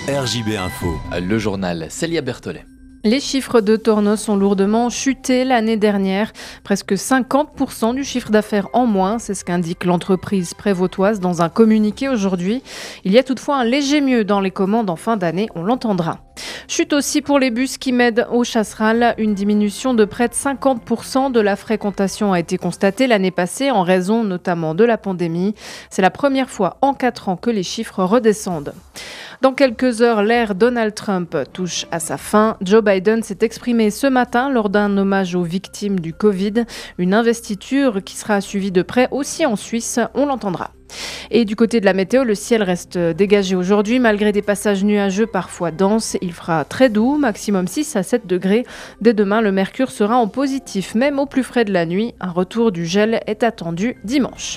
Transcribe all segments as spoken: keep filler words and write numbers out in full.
R J B Info. Le journal Célia Berthollet. Les chiffres de Tornos ont lourdement chuté l'année dernière. Presque cinquante pour cent du chiffre d'affaires en moins, c'est ce qu'indique l'entreprise prévautoise dans un communiqué aujourd'hui. Il y a toutefois un léger mieux dans les commandes en fin d'année, on l'entendra. Chute aussi pour les bus qui m'aident au Chasseral. Une diminution de près de cinquante pour cent de la fréquentation a été constatée l'année passée en raison notamment de la pandémie. C'est la première fois en quatre ans que les chiffres redescendent. Dans quelques heures, l'ère Donald Trump touche à sa fin. Joe Biden s'est exprimé ce matin lors d'un hommage aux victimes du Covid. Une investiture qui sera suivie de près aussi en Suisse, on l'entendra. Et du côté de la météo, le ciel reste dégagé aujourd'hui malgré des passages nuageux parfois denses. Il fera très doux, maximum six à sept degrés. Dès demain, le mercure sera en positif, même au plus frais de la nuit. Un retour du gel est attendu dimanche.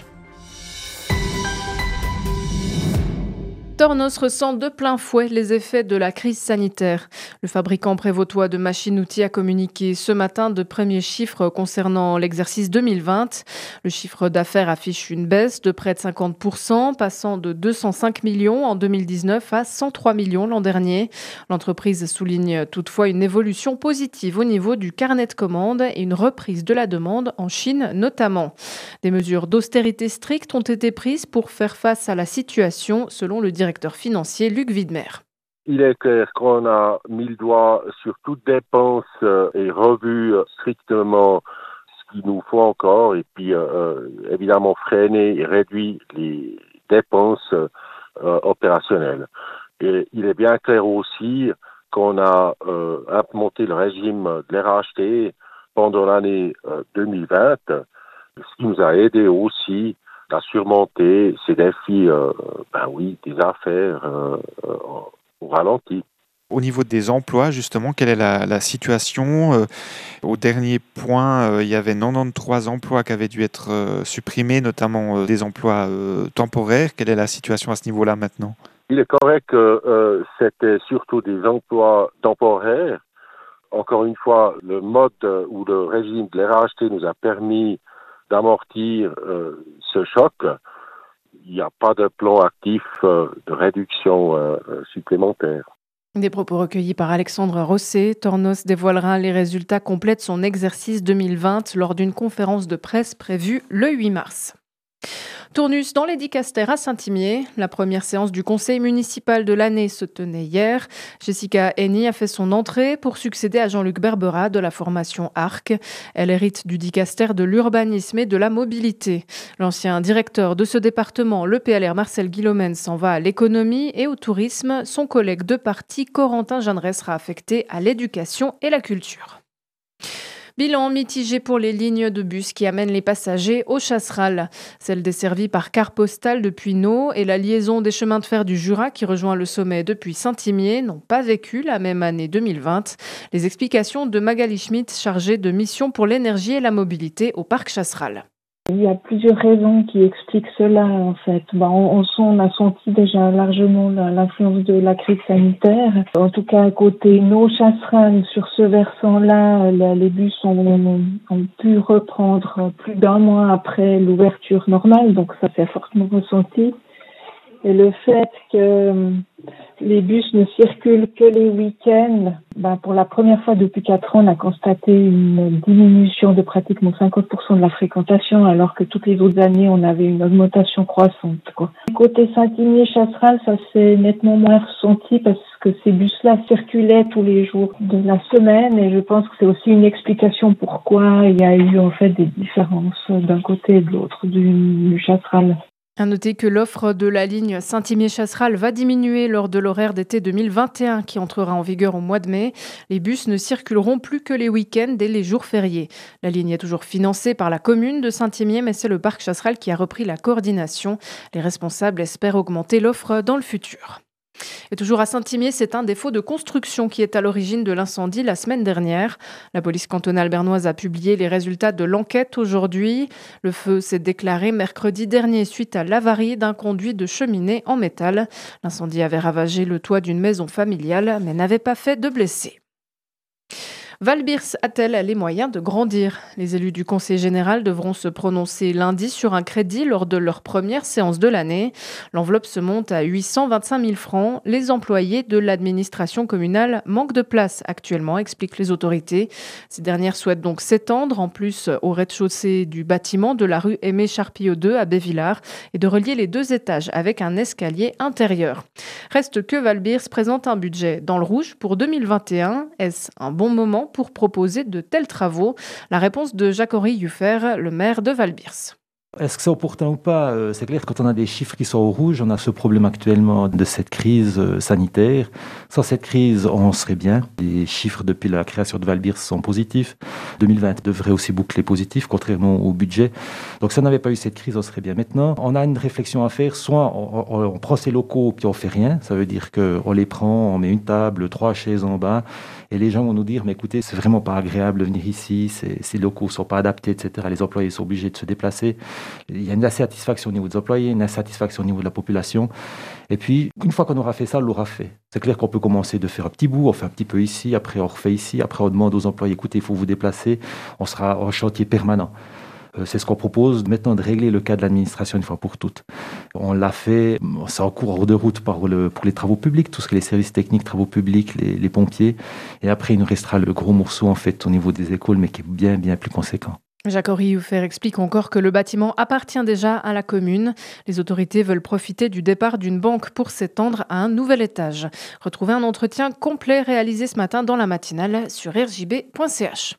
Tornos ressent de plein fouet les effets de la crise sanitaire. Le fabricant prévautois de machines-outils a communiqué ce matin de premiers chiffres concernant l'exercice deux mille vingt. Le chiffre d'affaires affiche une baisse de près de cinquante pour cent, passant de deux cent cinq millions en deux mille dix-neuf à cent trois millions l'an dernier. L'entreprise souligne toutefois une évolution positive au niveau du carnet de commandes et une reprise de la demande en Chine notamment. Des mesures d'austérité strictes ont été prises pour faire face à la situation, selon le directeur directeur financier Luc Widmer. Il est clair qu'on a mis le doigt sur toute dépense et revu strictement ce qu'il nous faut encore et puis euh, évidemment freiner et réduire les dépenses euh, opérationnelles. Et il est bien clair aussi qu'on a euh, implémenté le régime de l'R H T pendant l'année euh, deux mille vingt, ce qui nous a aidé aussi à surmonter ces défis, euh, ben oui, des affaires euh, euh, au ralenti. Au niveau des emplois, justement, quelle est la, la situation ? euh, Au dernier point, euh, il y avait quatre-vingt-treize emplois qui avaient dû être euh, supprimés, notamment euh, des emplois euh, temporaires. Quelle est la situation à ce niveau-là maintenant ? Il est correct que euh, c'était surtout des emplois temporaires. Encore une fois, le mode ou le régime de l'R H T nous a permis d'amortir euh, ce choc. Il n'y a pas de plan actif euh, de réduction euh, supplémentaire. Des propos recueillis par Alexandre Rosset. Tornos dévoilera les résultats complets de son exercice deux mille vingt lors d'une conférence de presse prévue le huit mars. Tournus dans les Dicaster à Saint-Imier. La première séance du conseil municipal de l'année se tenait hier. Jessica Henny a fait son entrée pour succéder à Jean-Luc Berbera de la formation Arc. Elle hérite du Dicaster de l'urbanisme et de la mobilité. L'ancien directeur de ce département, le P L R Marcel Guillaumen, s'en va à l'économie et au tourisme. Son collègue de parti, Corentin Jeanneret, sera affecté à l'éducation et la culture. Bilan mitigé pour les lignes de bus qui amènent les passagers au Chasseral. Celle desservie par car postal depuis Neau et la liaison des chemins de fer du Jura qui rejoint le sommet depuis Saint-Imier n'ont pas vécu la même année deux mille vingt. Les explications de Magali Schmitt, chargée de mission pour l'énergie et la mobilité au parc Chasseral. Il y a plusieurs raisons qui expliquent cela, en fait. Ben, on, on a senti déjà largement l'influence de la crise sanitaire. En tout cas, côté nos Chasseral, sur ce versant-là, les bus ont, ont pu reprendre plus d'un mois après l'ouverture normale, donc ça s'est fortement ressenti. Et le fait que les bus ne circulent que les week-ends, ben pour la première fois depuis quatre ans, on a constaté une diminution de pratiquement cinquante pour cent de la fréquentation, alors que toutes les autres années, on avait une augmentation croissante, quoi. Côté Saint-Imier-Chasseral, ça s'est nettement moins ressenti parce que ces bus-là circulaient tous les jours de la semaine et je pense que c'est aussi une explication pourquoi il y a eu en fait des différences d'un côté et de l'autre du, du Chasseral. À noter que l'offre de la ligne Saint-Imier-Chasseral va diminuer lors de l'horaire d'été deux mille vingt et un qui entrera en vigueur au mois de mai. Les bus ne circuleront plus que les week-ends et les jours fériés. La ligne est toujours financée par la commune de Saint-Imier, mais c'est le parc Chasseral qui a repris la coordination. Les responsables espèrent augmenter l'offre dans le futur. Et toujours à Saint-Imier, c'est un défaut de construction qui est à l'origine de l'incendie la semaine dernière. La police cantonale bernoise a publié les résultats de l'enquête aujourd'hui. Le feu s'est déclaré mercredi dernier suite à l'avarie d'un conduit de cheminée en métal. L'incendie avait ravagé le toit d'une maison familiale mais n'avait pas fait de blessés. Val-Birs a-t-elle les moyens de grandir ? Les élus du Conseil général devront se prononcer lundi sur un crédit lors de leur première séance de l'année. L'enveloppe se monte à huit cent vingt-cinq mille francs. Les employés de l'administration communale manquent de place actuellement, expliquent les autorités. Ces dernières souhaitent donc s'étendre en plus au rez-de-chaussée du bâtiment de la rue Aimé Charpillot deux à Bévillard et de relier les deux étages avec un escalier intérieur. Reste que Val-Birs présente un budget dans le rouge pour deux mille vingt et un. Est-ce un bon moment pour proposer de tels travaux? La réponse de Jacques-Henri Yufer, le maire de Val-Birs. Est-ce que c'est opportun ou pas ? C'est clair, quand on a des chiffres qui sont au rouge, on a ce problème actuellement de cette crise sanitaire. Sans cette crise, on serait bien. Les chiffres depuis la création de Val-Birs sont positifs. deux mille vingt devrait aussi boucler positif, contrairement au budget. Donc si on n'avait pas eu cette crise, on serait bien. Maintenant, on a une réflexion à faire. Soit on, on, on prend ces locaux puis on fait rien. Ça veut dire qu'on les prend, on met une table, trois chaises en bas. Et les gens vont nous dire, mais écoutez, c'est vraiment pas agréable de venir ici. Ces, ces locaux ne sont pas adaptés, et cetera. Les employés sont obligés de se déplacer. Il y a une insatisfaction au niveau des employés, une insatisfaction au niveau de la population. Et puis, une fois qu'on aura fait ça, on l'aura fait. C'est clair qu'on peut commencer de faire un petit bout, on fait un petit peu ici, après on refait ici, après on demande aux employés, écoutez, il faut vous déplacer, on sera en chantier permanent. C'est ce qu'on propose maintenant, de régler le cas de l'administration une fois pour toutes. On l'a fait, c'est en cours de route pour, le, pour les travaux publics, tout ce qui est les services techniques, travaux publics, les, les pompiers. Et après, il nous restera le gros morceau en fait au niveau des écoles, mais qui est bien, bien plus conséquent. Jacques-Henri Yufer explique encore que le bâtiment appartient déjà à la commune. Les autorités veulent profiter du départ d'une banque pour s'étendre à un nouvel étage. Retrouvez un entretien complet réalisé ce matin dans la matinale sur r j b point c h.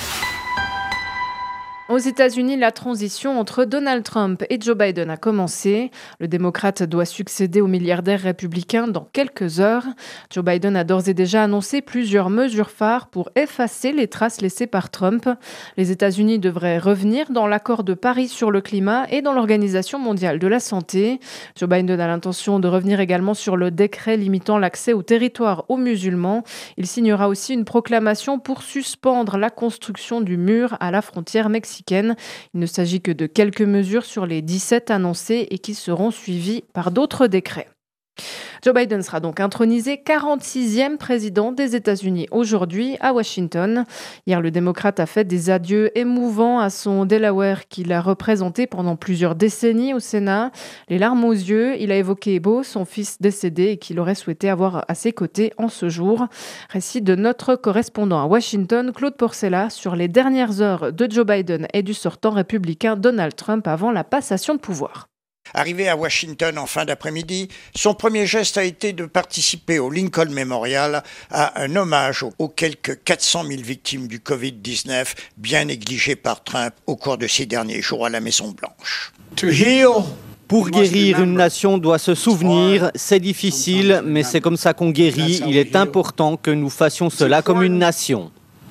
Aux États-Unis, la transition entre Donald Trump et Joe Biden a commencé. Le démocrate doit succéder au milliardaire républicain dans quelques heures. Joe Biden a d'ores et déjà annoncé plusieurs mesures phares pour effacer les traces laissées par Trump. Les États-Unis devraient revenir dans l'accord de Paris sur le climat et dans l'Organisation mondiale de la santé. Joe Biden a l'intention de revenir également sur le décret limitant l'accès au territoire aux musulmans. Il signera aussi une proclamation pour suspendre la construction du mur à la frontière mexicaine. Il ne s'agit que de quelques mesures sur les dix-sept annoncées et qui seront suivies par d'autres décrets. Joe Biden sera donc intronisé quarante-sixième président des États-Unis aujourd'hui à Washington. Hier, le démocrate a fait des adieux émouvants à son Delaware qu'il a représenté pendant plusieurs décennies au Sénat. Les larmes aux yeux, il a évoqué Beau, son fils décédé et qu'il aurait souhaité avoir à ses côtés en ce jour. Récit de notre correspondant à Washington, Claude Porcella, sur les dernières heures de Joe Biden et du sortant républicain Donald Trump avant la passation de pouvoir. Arrivé à Washington en fin d'après-midi, son premier geste a été de participer au Lincoln Memorial à un hommage aux quelques quatre cent mille victimes du covid dix-neuf bien négligées par Trump au cours de ces derniers jours à la Maison-Blanche. Pour guérir, une nation doit se souvenir. C'est difficile, mais c'est comme ça qu'on guérit. Il est important que nous fassions cela comme une nation.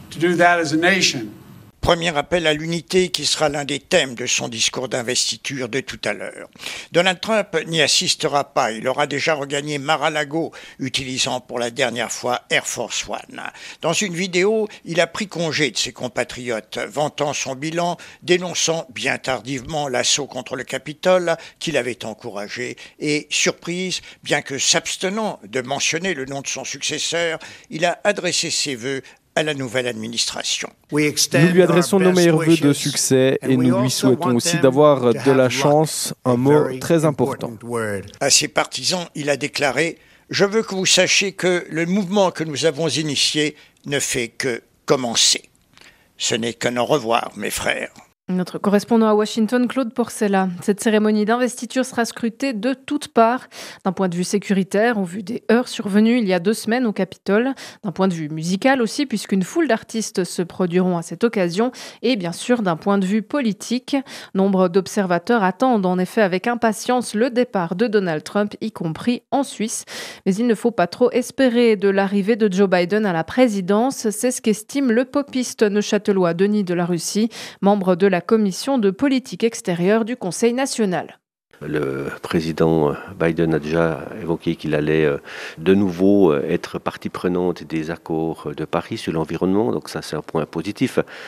Premier appel à l'unité qui sera l'un des thèmes de son discours d'investiture de tout à l'heure. Donald Trump n'y assistera pas. Il aura déjà regagné Mar-a-Lago, utilisant pour la dernière fois Air Force One. Dans une vidéo, il a pris congé de ses compatriotes, vantant son bilan, dénonçant bien tardivement l'assaut contre le Capitole qu'il avait encouragé et, surprise, bien que s'abstenant de mentionner le nom de son successeur, il a adressé ses vœux à la nouvelle administration. Nous lui adressons nos meilleurs vœux de succès et nous lui souhaitons aussi d'avoir de la chance, un mot très important. À ses partisans, il a déclaré « Je veux que vous sachiez que le mouvement que nous avons initié ne fait que commencer. Ce n'est qu'un au revoir, mes frères. » Notre correspondant à Washington, Claude Porcella. Cette cérémonie d'investiture sera scrutée de toutes parts. D'un point de vue sécuritaire, au vu des heurts survenus il y a deux semaines au Capitole. D'un point de vue musical aussi, puisqu'une foule d'artistes se produiront à cette occasion. Et bien sûr, d'un point de vue politique. Nombre d'observateurs attendent en effet avec impatience le départ de Donald Trump, y compris en Suisse. Mais il ne faut pas trop espérer de l'arrivée de Joe Biden à la présidence. C'est ce qu'estime le popiste neuchâtelois Denis de la Russie, membre de la la commission de politique extérieure du Conseil national. Le président Biden a déjà évoqué qu'il allait de nouveau être partie prenante des accords de Paris sur l'environnement, donc ça c'est un point positif.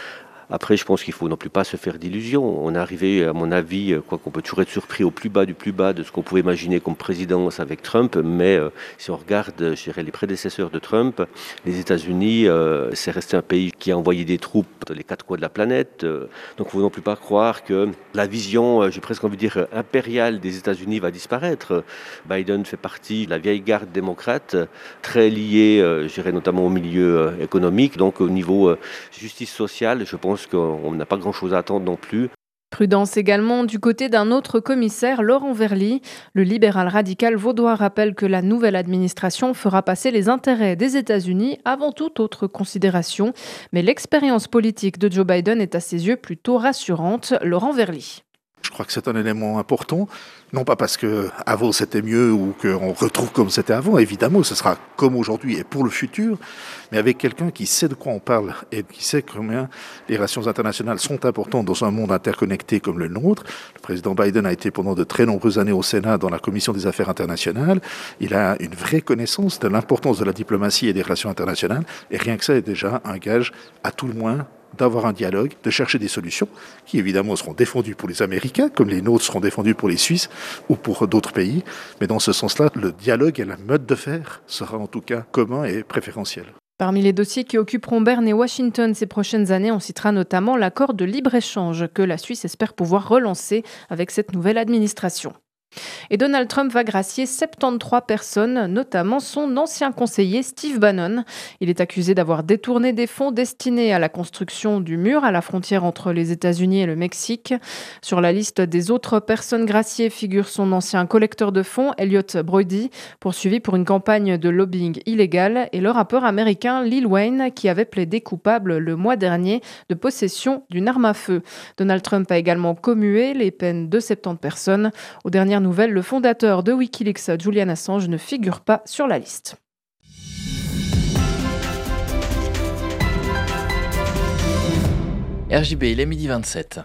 Après, je pense qu'il ne faut non plus pas se faire d'illusions. On est arrivé, à mon avis, quoi qu'on peut toujours être surpris au plus bas du plus bas de ce qu'on pouvait imaginer comme présidence avec Trump, mais euh, si on regarde, je dirais, les prédécesseurs de Trump, les États-Unis, euh, c'est resté un pays qui a envoyé des troupes dans les quatre coins de la planète. Euh, donc, il ne faut non plus pas croire que la vision, euh, j'ai presque envie de dire, impériale des États-Unis va disparaître. Biden fait partie de la vieille garde démocrate, très liée, euh, je dirais, notamment au milieu euh, économique. Donc, au niveau euh, justice sociale, je pense qu'on n'a pas grand-chose à attendre non plus. Prudence également du côté d'un autre commissaire, Laurent Verly. Le libéral radical vaudois rappelle que la nouvelle administration fera passer les intérêts des États-Unis avant toute autre considération. Mais l'expérience politique de Joe Biden est à ses yeux plutôt rassurante. Laurent Verly. Je crois que c'est un élément important, non pas parce qu'avant c'était mieux ou qu'on retrouve comme c'était avant, évidemment, ce sera comme aujourd'hui et pour le futur, mais avec quelqu'un qui sait de quoi on parle et qui sait combien les relations internationales sont importantes dans un monde interconnecté comme le nôtre. Le président Biden a été pendant de très nombreuses années au Sénat dans la Commission des Affaires internationales. Il a une vraie connaissance de l'importance de la diplomatie et des relations internationales, et rien que ça est déjà un gage, à tout le moins, d'avoir un dialogue, de chercher des solutions qui évidemment seront défendues pour les Américains, comme les nôtres seront défendues pour les Suisses ou pour d'autres pays. Mais dans ce sens-là, le dialogue et la mode de faire sera en tout cas commun et préférentiel. Parmi les dossiers qui occuperont Berne et Washington ces prochaines années, on citera notamment l'accord de libre-échange que la Suisse espère pouvoir relancer avec cette nouvelle administration. Et Donald Trump va gracier soixante-treize personnes, notamment son ancien conseiller Steve Bannon. Il est accusé d'avoir détourné des fonds destinés à la construction du mur à la frontière entre les États-Unis et le Mexique. Sur la liste des autres personnes graciées figure son ancien collecteur de fonds, Elliot Brody, poursuivi pour une campagne de lobbying illégal, et le rappeur américain Lil Wayne, qui avait plaidé coupable le mois dernier de possession d'une arme à feu. Donald Trump a également commué les peines de soixante-dix personnes. Aux dernières nouvelles, le fondateur de Wikileaks, Julian Assange, ne figure pas sur la liste. R J B, il est midi vingt-sept.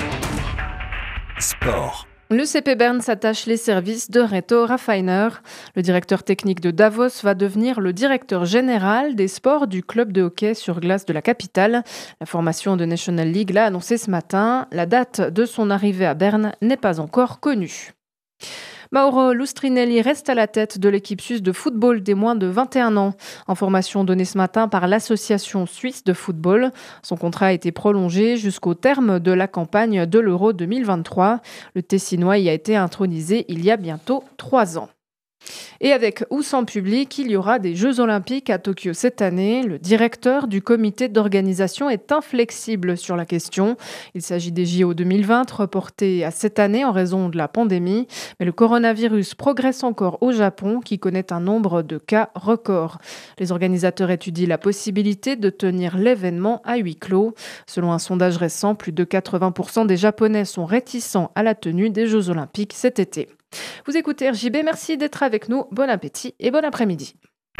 Sport. Le C P Berne s'attache les services de Reto Raffiner. Le directeur technique de Davos va devenir le directeur général des sports du club de hockey sur glace de la capitale. La formation de National League l'a annoncé ce matin. La date de son arrivée à Berne n'est pas encore connue. Mauro Lustrinelli reste à la tête de l'équipe suisse de football des moins de vingt et un ans. Information donnée ce matin par l'Association suisse de football. Son contrat a été prolongé jusqu'au terme de la campagne de l'Euro deux mille vingt-trois. Le Tessinois y a été intronisé il y a bientôt trois ans. Et avec ou sans public, il y aura des Jeux Olympiques à Tokyo cette année. Le directeur du comité d'organisation est inflexible sur la question. Il s'agit des J O deux mille vingt reportés à cette année en raison de la pandémie. Mais le coronavirus progresse encore au Japon qui connaît un nombre de cas record. Les organisateurs étudient la possibilité de tenir l'événement à huis clos. Selon un sondage récent, plus de quatre-vingts pour cent des Japonais sont réticents à la tenue des Jeux Olympiques cet été. Vous écoutez R J B, merci d'être avec nous. Bon appétit et bon après-midi.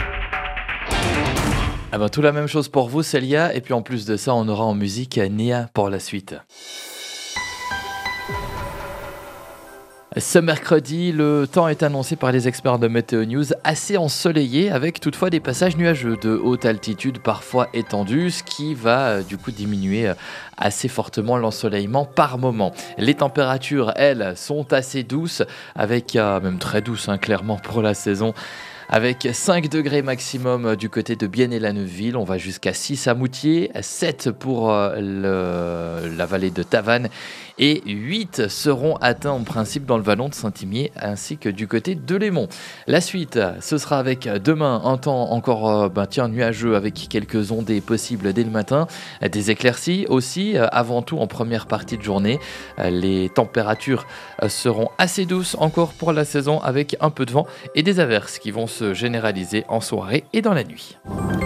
Ah ben, tout la même chose pour vous, Célia. Et puis en plus de ça, on aura en musique Nia pour la suite. Ce mercredi, le temps est annoncé par les experts de Météo News assez ensoleillé, avec toutefois des passages nuageux de haute altitude parfois étendus, ce qui va du coup diminuer assez fortement l'ensoleillement par moment. Les températures, elles, sont assez douces, avec euh, même très douces hein, clairement pour la saison. Avec cinq degrés maximum du côté de Bienne et la Neuville, on va jusqu'à six à Moutier, sept pour le, la vallée de Tavannes et huit seront atteints en principe dans le vallon de Saint-Imier ainsi que du côté de Lémont. La suite, ce sera avec demain un temps encore ben, tiens, nuageux avec quelques ondées possibles dès le matin, des éclaircies aussi, avant tout en première partie de journée. Les températures seront assez douces encore pour la saison avec un peu de vent et des averses qui vont se généraliser en soirée et dans la nuit.